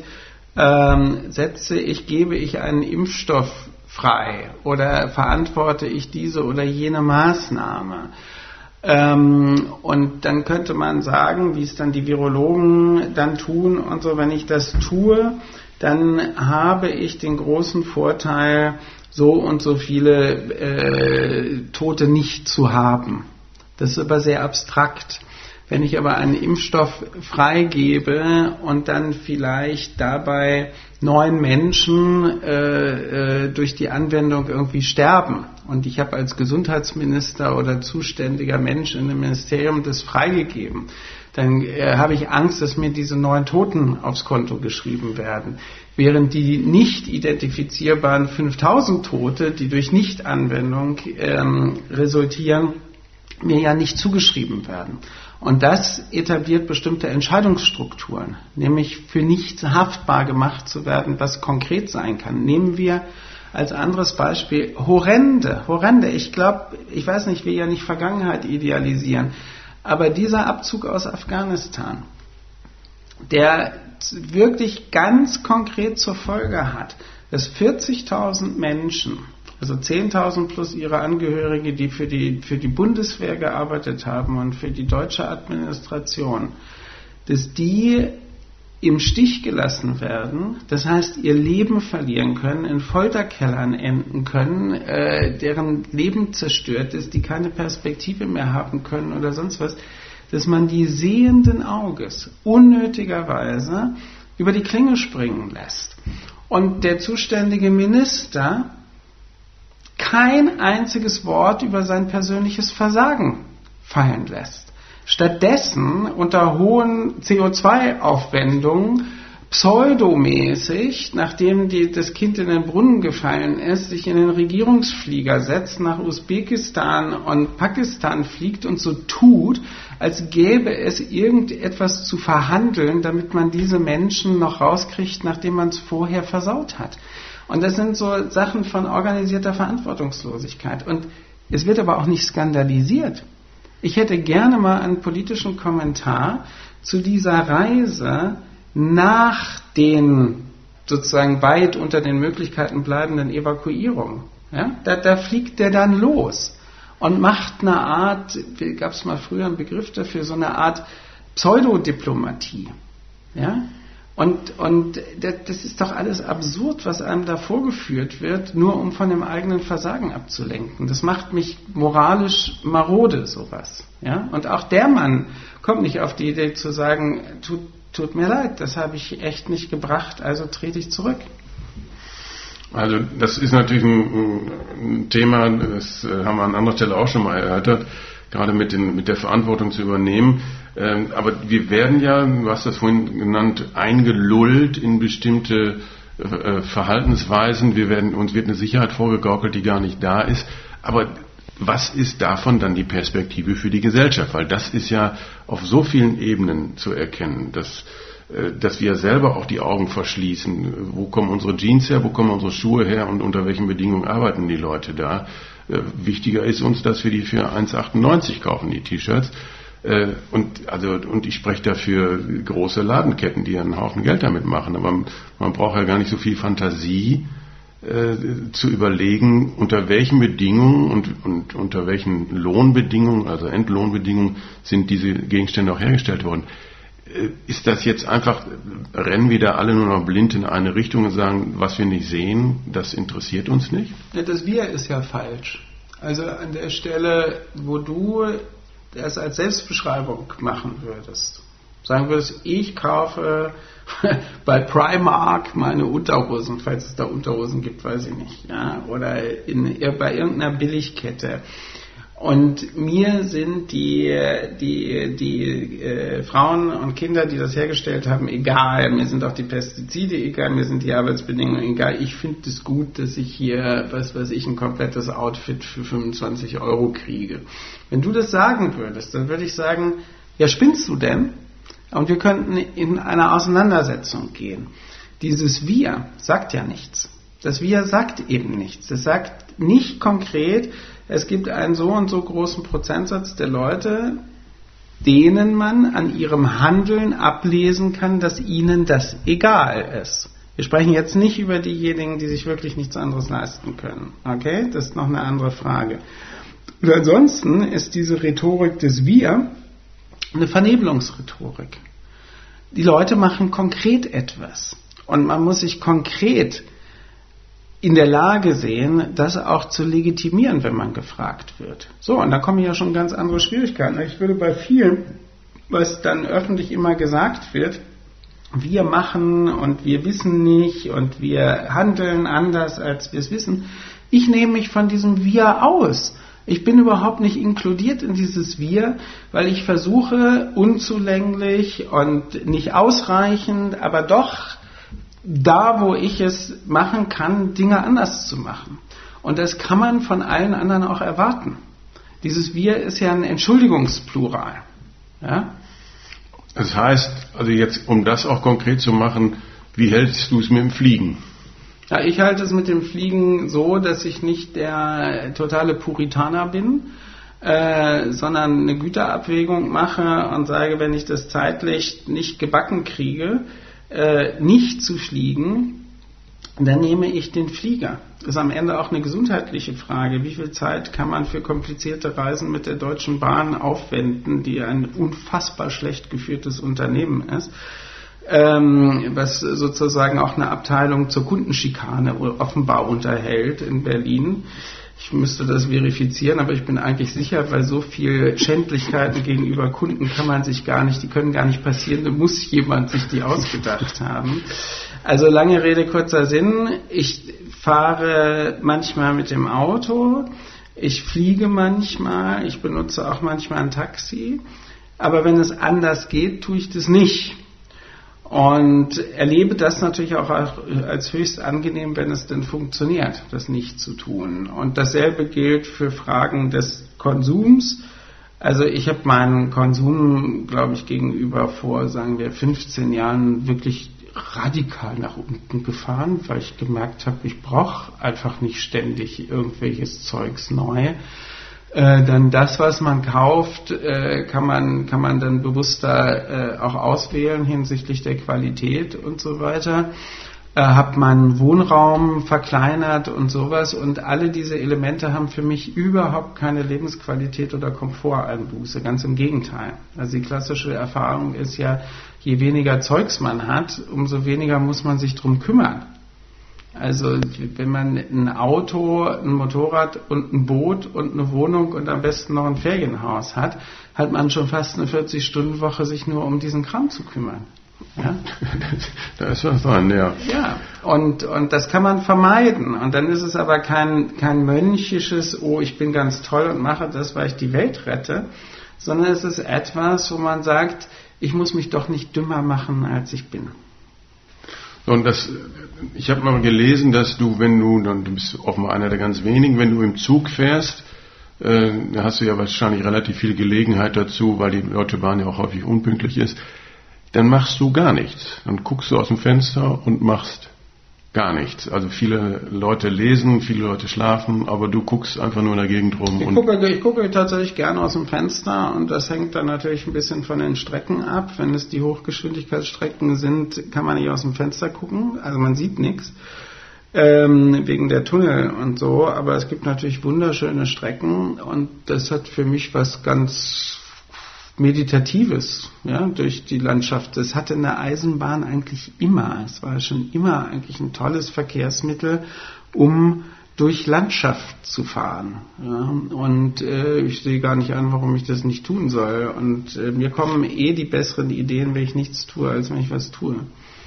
gebe ich einen Impfstoff frei oder verantworte ich diese oder jene Maßnahme. Und dann könnte man sagen, wie es dann die Virologen dann tun und so, wenn ich das tue, dann habe ich den großen Vorteil, so und so viele Tote nicht zu haben. Das ist aber sehr abstrakt. Wenn ich aber einen Impfstoff freigebe und dann vielleicht dabei 9 Menschen durch die Anwendung irgendwie sterben und ich habe als Gesundheitsminister oder zuständiger Mensch in dem Ministerium das freigegeben, dann habe ich Angst, dass mir diese 9 Toten aufs Konto geschrieben werden. Während die nicht identifizierbaren 5000 Tote, die durch Nichtanwendung resultieren, mir ja nicht zugeschrieben werden. Und das etabliert bestimmte Entscheidungsstrukturen, nämlich für nichts haftbar gemacht zu werden, was konkret sein kann. Nehmen wir als anderes Beispiel horrende. Ich glaube, ich weiß nicht, wir ja nicht Vergangenheit idealisieren, aber dieser Abzug aus Afghanistan, der wirklich ganz konkret zur Folge hat, dass 40.000 Menschen, also 10.000 plus ihre Angehörige, die für die Bundeswehr gearbeitet haben und für die deutsche Administration, dass die im Stich gelassen werden, das heißt ihr Leben verlieren können, in Folterkellern enden können, deren Leben zerstört ist, die keine Perspektive mehr haben können oder sonst was, dass man die sehenden Auges unnötigerweise über die Klinge springen lässt. Und der zuständige Minister kein einziges Wort über sein persönliches Versagen fallen lässt. Stattdessen unter hohen CO2-Aufwendungen pseudomäßig, nachdem das Kind in den Brunnen gefallen ist, sich in den Regierungsflieger setzt, nach Usbekistan und Pakistan fliegt und so tut, als gäbe es irgendetwas zu verhandeln, damit man diese Menschen noch rauskriegt, nachdem man es vorher versaut hat. Und das sind so Sachen von organisierter Verantwortungslosigkeit. Und es wird aber auch nicht skandalisiert. Ich hätte gerne mal einen politischen Kommentar zu dieser Reise nach den sozusagen weit unter den Möglichkeiten bleibenden Evakuierungen. Ja? Da fliegt der dann los und macht eine Art, gab es mal früher einen Begriff dafür, so eine Art Pseudodiplomatie. Ja? Und das ist doch alles absurd, was einem da vorgeführt wird, nur um von dem eigenen Versagen abzulenken. Das macht mich moralisch marode, sowas. Ja? Und auch der Mann kommt nicht auf die Idee zu sagen, tut mir leid, das habe ich echt nicht gebracht, also trete ich zurück. Also das ist natürlich ein Thema, das haben wir an anderer Stelle auch schon mal erörtert, gerade mit der Verantwortung zu übernehmen. Aber wir werden ja, du hast das vorhin genannt, eingelullt in bestimmte Verhaltensweisen. Uns wird eine Sicherheit vorgegaukelt, die gar nicht da ist. Aber was ist davon dann die Perspektive für die Gesellschaft? Weil das ist ja auf so vielen Ebenen zu erkennen, dass wir selber auch die Augen verschließen. Wo kommen unsere Jeans her, wo kommen unsere Schuhe her und unter welchen Bedingungen arbeiten die Leute da? Wichtiger ist uns, dass wir die für 1,98 kaufen, die T-Shirts. Und ich spreche dafür große Ladenketten, die einen Haufen Geld damit machen. Aber man braucht ja gar nicht so viel Fantasie zu überlegen, unter welchen Bedingungen und unter welchen Lohnbedingungen, also Entlohnbedingungen, sind diese Gegenstände auch hergestellt worden. Ist das jetzt einfach, rennen wir da alle nur noch blind in eine Richtung und sagen, was wir nicht sehen, das interessiert uns nicht? Ja, das Wir ist ja falsch. Also an der Stelle, wo du das als Selbstbeschreibung machen würdest, sagen würdest, ich kaufe bei Primark meine Unterhosen, falls es da Unterhosen gibt, weiß ich nicht, ja, oder bei irgendeiner Billigkette. Und mir sind die Frauen und Kinder, die das hergestellt haben, egal. Mir sind auch die Pestizide egal, mir sind die Arbeitsbedingungen egal. Ich finde es gut, dass ich hier, ein komplettes Outfit für 25 € kriege. Wenn du das sagen würdest, dann würde ich sagen, ja, spinnst du denn? Und wir könnten in eine Auseinandersetzung gehen. Dieses Wir sagt ja nichts. Das Wir sagt eben nichts. Es sagt nicht konkret, es gibt einen so und so großen Prozentsatz der Leute, denen man an ihrem Handeln ablesen kann, dass ihnen das egal ist. Wir sprechen jetzt nicht über diejenigen, die sich wirklich nichts anderes leisten können. Okay? Das ist noch eine andere Frage. Und ansonsten ist diese Rhetorik des Wir eine Vernebelungsrhetorik. Die Leute machen konkret etwas. Und man muss sich konkret in der Lage sehen, das auch zu legitimieren, wenn man gefragt wird. So, und da kommen ja schon ganz andere Schwierigkeiten. Ich würde bei vielen, was dann öffentlich immer gesagt wird, wir machen und wir wissen nicht und wir handeln anders, als wir es wissen. Ich nehme mich von diesem Wir aus. Ich bin überhaupt nicht inkludiert in dieses Wir, weil ich versuche, unzulänglich und nicht ausreichend, aber doch da, wo ich es machen kann, Dinge anders zu machen. Und das kann man von allen anderen auch erwarten. Dieses Wir ist ja ein Entschuldigungsplural. Ja? Das heißt, also jetzt, um das auch konkret zu machen, wie hältst du es mit dem Fliegen? Ja, ich halte es mit dem Fliegen so, dass ich nicht der totale Puritaner bin, sondern eine Güterabwägung mache und sage, wenn ich das zeitlich nicht gebacken kriege, nicht zu fliegen, dann nehme ich den Flieger. Das ist am Ende auch eine gesundheitliche Frage. Wie viel Zeit kann man für komplizierte Reisen mit der Deutschen Bahn aufwenden, die ein unfassbar schlecht geführtes Unternehmen ist, was sozusagen auch eine Abteilung zur Kundenschikane offenbar unterhält in Berlin. Ich müsste das verifizieren, aber ich bin eigentlich sicher, weil so viel Schändlichkeiten gegenüber Kunden die können gar nicht passieren, da muss jemand sich die ausgedacht haben. Also lange Rede, kurzer Sinn, ich fahre manchmal mit dem Auto, ich fliege manchmal, ich benutze auch manchmal ein Taxi, aber wenn es anders geht, tue ich das nicht. Und erlebe das natürlich auch als höchst angenehm, wenn es denn funktioniert, das nicht zu tun. Und dasselbe gilt für Fragen des Konsums. Also ich habe meinen Konsum, glaube ich, gegenüber vor, sagen wir, 15 Jahren wirklich radikal nach unten gefahren, weil ich gemerkt habe, ich brauche einfach nicht ständig irgendwelches Zeugs neu. Dann das, was man kauft, kann man dann bewusster auch auswählen hinsichtlich der Qualität und so weiter. Hab meinen Wohnraum verkleinert und sowas, und alle diese Elemente haben für mich überhaupt keine Lebensqualität oder Komforteinbuße, ganz im Gegenteil. Also die klassische Erfahrung ist ja, je weniger Zeugs man hat, umso weniger muss man sich drum kümmern. Also wenn man ein Auto, ein Motorrad und ein Boot und eine Wohnung und am besten noch ein Ferienhaus hat, hat man schon fast eine 40-Stunden-Woche, sich nur um diesen Kram zu kümmern. Ja? Da ist was dran, ja. Ja, und das kann man vermeiden. Und dann ist es aber kein mönchisches, oh, ich bin ganz toll und mache das, weil ich die Welt rette, sondern es ist etwas, wo man sagt, ich muss mich doch nicht dümmer machen, als ich bin. Und ich habe mal gelesen, dass du bist offenbar einer der ganz wenigen, wenn du im Zug fährst, da hast du ja wahrscheinlich relativ viel Gelegenheit dazu, weil die Deutsche Bahn ja auch häufig unpünktlich ist, dann machst du gar nichts. Dann guckst du aus dem Fenster und machst gar nichts. Also viele Leute lesen, viele Leute schlafen, aber du guckst einfach nur in der Gegend rum. Ich gucke tatsächlich gerne aus dem Fenster, und das hängt dann natürlich ein bisschen von den Strecken ab. Wenn es die Hochgeschwindigkeitsstrecken sind, kann man nicht aus dem Fenster gucken, also man sieht nichts, wegen der Tunnel und so, aber es gibt natürlich wunderschöne Strecken, und das hat für mich was ganz Meditatives, ja, durch die Landschaft. Das hatte eine Eisenbahn eigentlich immer. Es war schon immer eigentlich ein tolles Verkehrsmittel, um durch Landschaft zu fahren. Ja. Und ich sehe gar nicht an, warum ich das nicht tun soll. Und mir kommen die besseren Ideen, wenn ich nichts tue, als wenn ich was tue.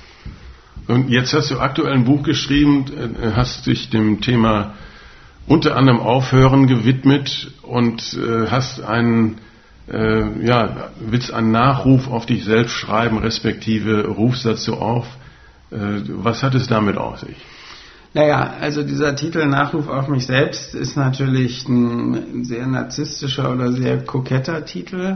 Und jetzt hast du aktuell ein Buch geschrieben, hast dich dem Thema unter anderem Aufhören gewidmet und hast willst einen Nachruf auf dich selbst schreiben, respektive rufst dazu auf. Was hat es damit auf sich? Naja, also dieser Titel Nachruf auf mich selbst ist natürlich ein sehr narzisstischer oder sehr koketter Titel.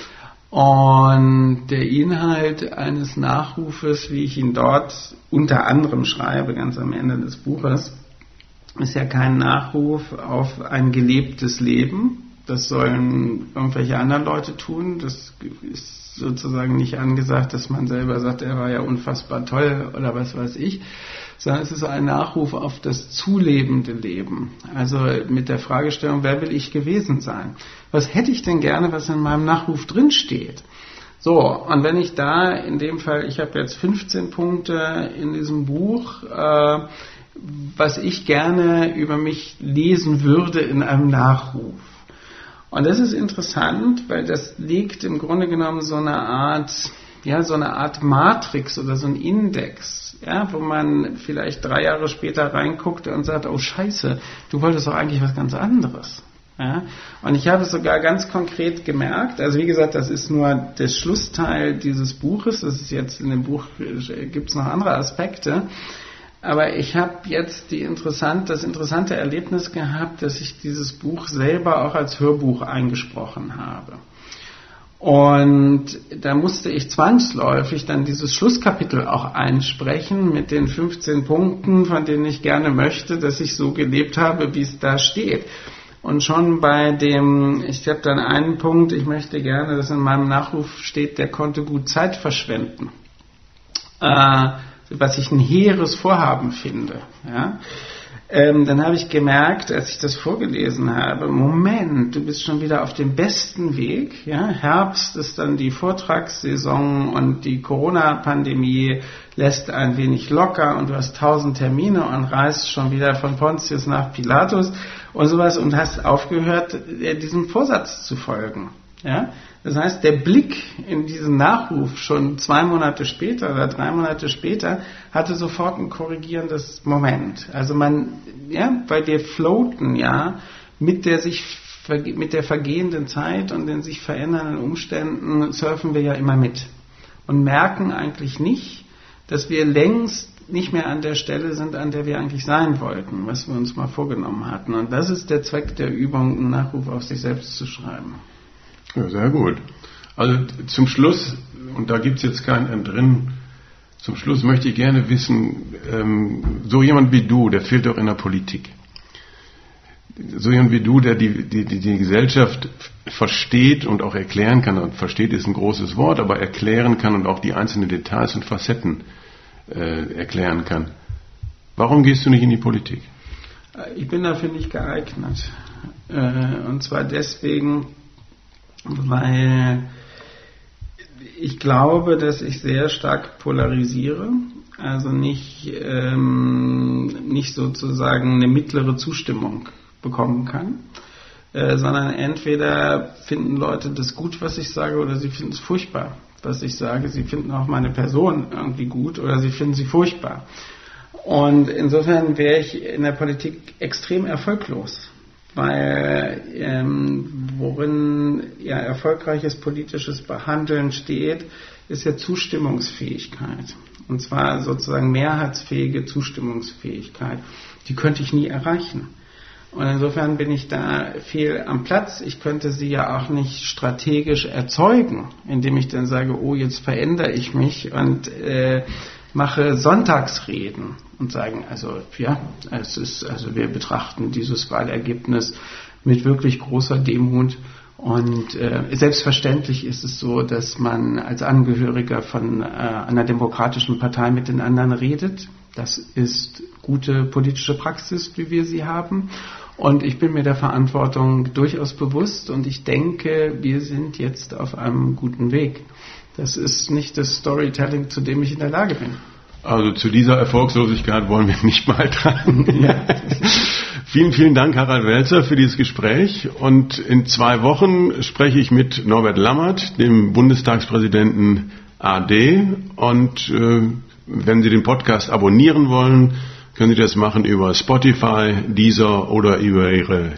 Und der Inhalt eines Nachrufes, wie ich ihn dort unter anderem schreibe, ganz am Ende des Buches, ist ja kein Nachruf auf ein gelebtes Leben. Das sollen irgendwelche anderen Leute tun. Das ist sozusagen nicht angesagt, dass man selber sagt, er war ja unfassbar toll oder was weiß ich, sondern es ist ein Nachruf auf das zulebende Leben. Also mit der Fragestellung, wer will ich gewesen sein? Was hätte ich denn gerne, was in meinem Nachruf drinsteht? So, und wenn ich da in dem Fall, ich habe jetzt 15 Punkte in diesem Buch, was ich gerne über mich lesen würde in einem Nachruf. Und das ist interessant, weil das liegt im Grunde genommen so eine Art Matrix oder so ein Index, ja, wo man vielleicht 3 Jahre später reinguckt und sagt, oh Scheiße, du wolltest doch eigentlich was ganz anderes. Ja? Und ich habe es sogar ganz konkret gemerkt, also wie gesagt, das ist nur der Schlussteil dieses Buches, das ist jetzt in dem Buch, gibt es noch andere Aspekte, aber ich habe jetzt das interessante Erlebnis gehabt, dass ich dieses Buch selber auch als Hörbuch eingesprochen habe. Und da musste ich zwangsläufig dann dieses Schlusskapitel auch einsprechen mit den 15 Punkten, von denen ich gerne möchte, dass ich so gelebt habe, wie es da steht. Und schon ich habe dann einen Punkt, ich möchte gerne, dass in meinem Nachruf steht, der konnte gut Zeit verschwenden. Was ich ein hehres Vorhaben finde. Ja? Dann habe ich gemerkt, als ich das vorgelesen habe, Moment, du bist schon wieder auf dem besten Weg. Ja? Herbst ist dann die Vortragssaison und die Corona-Pandemie lässt ein wenig locker und du hast 1000 Termine und reist schon wieder von Pontius nach Pilatus und sowas und hast aufgehört, diesem Vorsatz zu folgen. Ja? Das heißt, der Blick in diesen Nachruf schon 2 Monate später oder 3 Monate später hatte sofort ein korrigierendes Moment. Also weil wir floaten mit der vergehenden Zeit und den sich verändernden Umständen surfen wir ja immer mit und merken eigentlich nicht, dass wir längst nicht mehr an der Stelle sind, an der wir eigentlich sein wollten, was wir uns mal vorgenommen hatten. Und das ist der Zweck der Übung, einen Nachruf auf sich selbst zu schreiben. Ja, sehr gut. Also zum Schluss, und da gibt es jetzt kein Entrinnen, zum Schluss möchte ich gerne wissen, so jemand wie du, der fehlt doch in der Politik. So jemand wie du, der die Gesellschaft versteht und auch erklären kann, und versteht ist ein großes Wort, aber erklären kann und auch die einzelnen Details und Facetten erklären kann. Warum gehst du nicht in die Politik? Ich bin dafür nicht geeignet. Und zwar deswegen, weil ich glaube, dass ich sehr stark polarisiere, also nicht sozusagen eine mittlere Zustimmung bekommen kann, sondern entweder finden Leute das gut, was ich sage, oder sie finden es furchtbar, was ich sage. Sie finden auch meine Person irgendwie gut oder sie finden sie furchtbar. Und insofern wäre ich in der Politik extrem erfolglos. Weil worin erfolgreiches politisches Behandeln steht, ist ja Zustimmungsfähigkeit. Und zwar sozusagen mehrheitsfähige Zustimmungsfähigkeit. Die könnte ich nie erreichen. Und insofern bin ich da fehl am Platz. Ich könnte sie ja auch nicht strategisch erzeugen, indem ich dann sage, oh, jetzt verändere ich mich und mache Sonntagsreden und sagen, wir betrachten dieses Wahlergebnis mit wirklich großer Demut und selbstverständlich ist es so, dass man als Angehöriger von einer demokratischen Partei mit den anderen redet. Das ist gute politische Praxis, wie wir sie haben. Und ich bin mir der Verantwortung durchaus bewusst und ich denke, wir sind jetzt auf einem guten Weg. Das ist nicht das Storytelling, zu dem ich in der Lage bin. Also zu dieser Erfolgslosigkeit wollen wir nicht beitragen. Ja. Vielen, vielen Dank, Harald Welzer, für dieses Gespräch. Und in 2 Wochen spreche ich mit Norbert Lammert, dem Bundestagspräsidenten AD. Und wenn Sie den Podcast abonnieren wollen, können Sie das machen über Spotify, Deezer oder über Ihre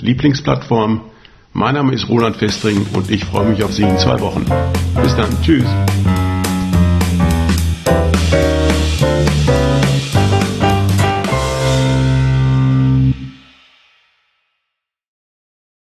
Lieblingsplattform. Mein Name ist Roland Festring und ich freue mich auf Sie in 2 Wochen. Bis dann. Tschüss.